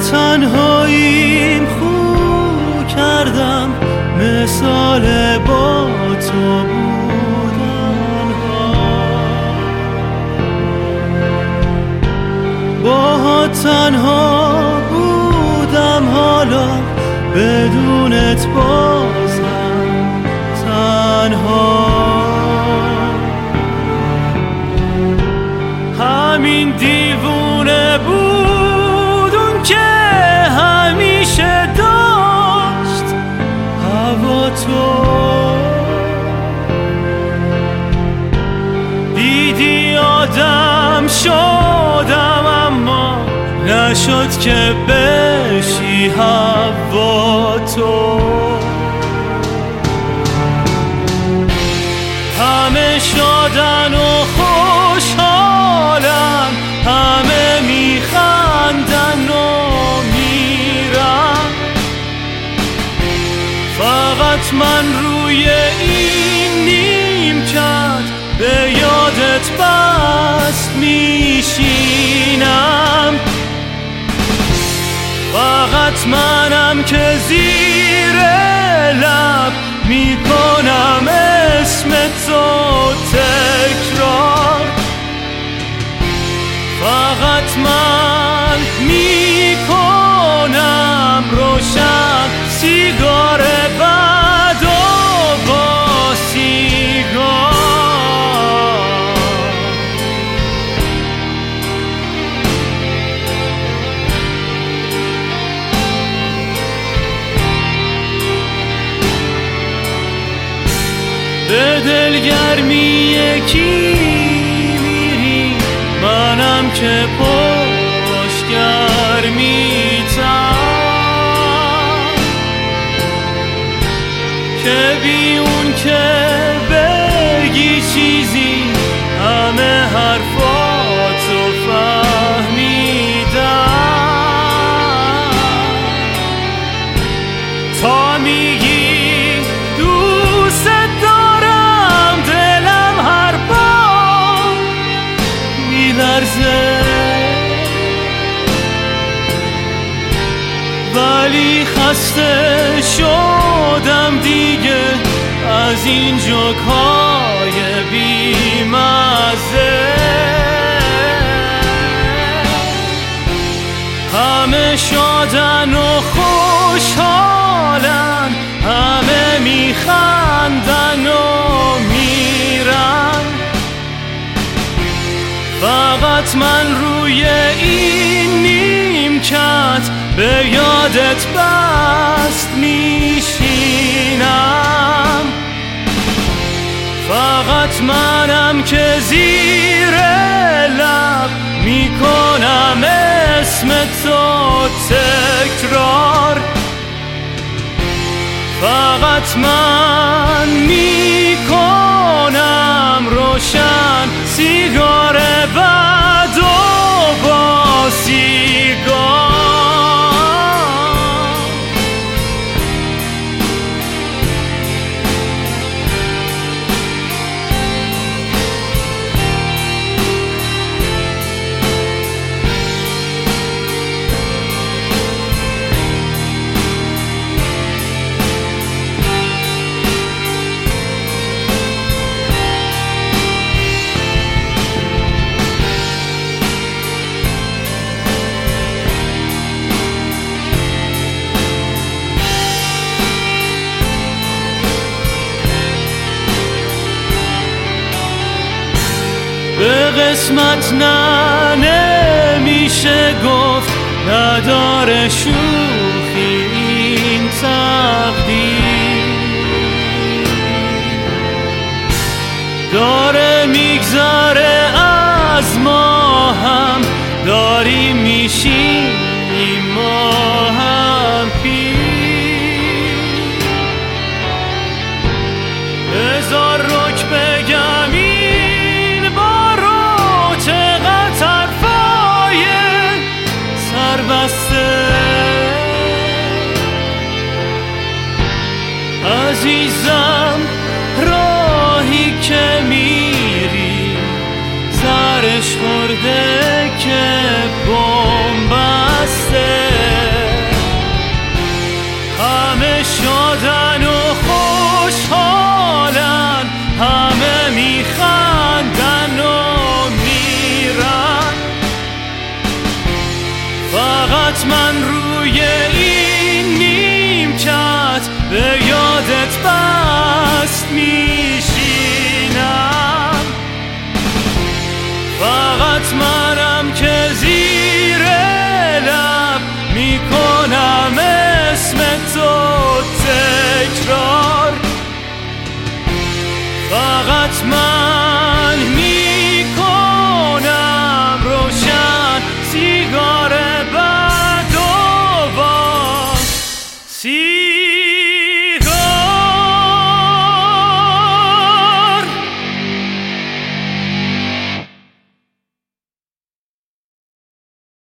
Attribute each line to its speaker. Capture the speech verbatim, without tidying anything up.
Speaker 1: تنهاییم خو کردم مثال با تو بودن ها. با تنها بودم حالا بدونت بازم تنها. همین دیوونه بود اون که همیشه داشت هوا تو. دیدی آدم شدم اما نشد که بشی هوا تو. همه شادن و خوشحالن، همه میخندن و میرن، فقط من روی این نیمکت به یادت بس میشینم. فقط منم که زیر لب میکنم اسم تو تکرار. فقط من میکنم روشن سیگار بد و با سیگار. به دلگرمی یکی میری، منم که پشتگرمیتم، که بی اون که بگی چیزی همه حرفاتو فهمیدم. تا میگی دوست دارم دلم هر بار میلرزه، ولی خسته شدم دیگه از این جوک‌های بی‌مزه. همه شادن و خوشحالن، همه میخندن و میرن، فقط من روی این نیمکت به یادت بست میشینم. فقط منم که زیر لب میکنم اسم تو تکرار. فقط من میکنم روشن سیگار بد و با سیگار. به قسمت نه نمیشه گفت، نداره شوخی این تقدیر. داره میگذره از ما هم، داریم میشیم ما هم پیر. هزار رک بگم این بارو چقدر طرفای سربسته. عزیزم راهی که میری سرش خورده که بمب بسته. فقط من روی این نیمکت به یادت بست می